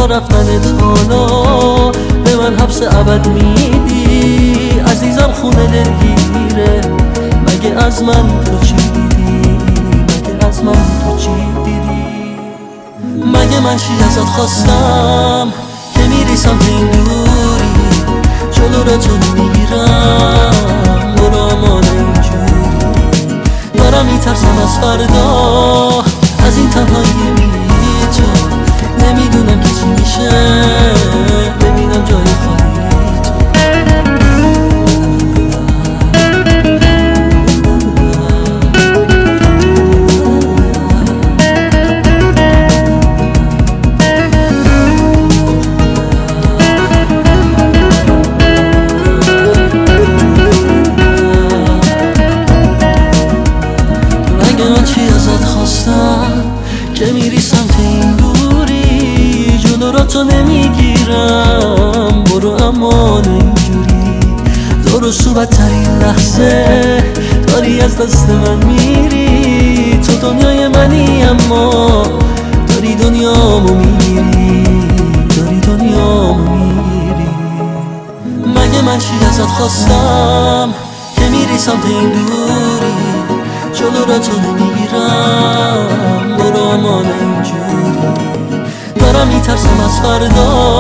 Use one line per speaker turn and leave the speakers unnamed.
رفتنت حالا به من حبس ابد میدی. عزیزم خونه دلگیره، مگه از من تو چی دیدی؟ مگه از من تو چی دیدی؟ مگه من چی ازت خواستم که میری سمت این دوری؟ جلو را تو نمیگیرم، برو امان اینجوری. دارم میترسم از فردا، از این تنهایی بی تو. نمیدونم که چی میشه، ببینم جای خالی که میری سمت این دوری. جلو را تو نمیگیرم، برو امان اینجوری. درست و بدترین لحظه داری از دست من میری. تو دنیای منی اما داری دنیامو میگیری، داری دنیامو میگیری. مگه من چی ازت خواستم که میری سمت این دوری؟ جلو را تو نمیگیرم، برو امان اینجوری. دارم میترسم از فردا،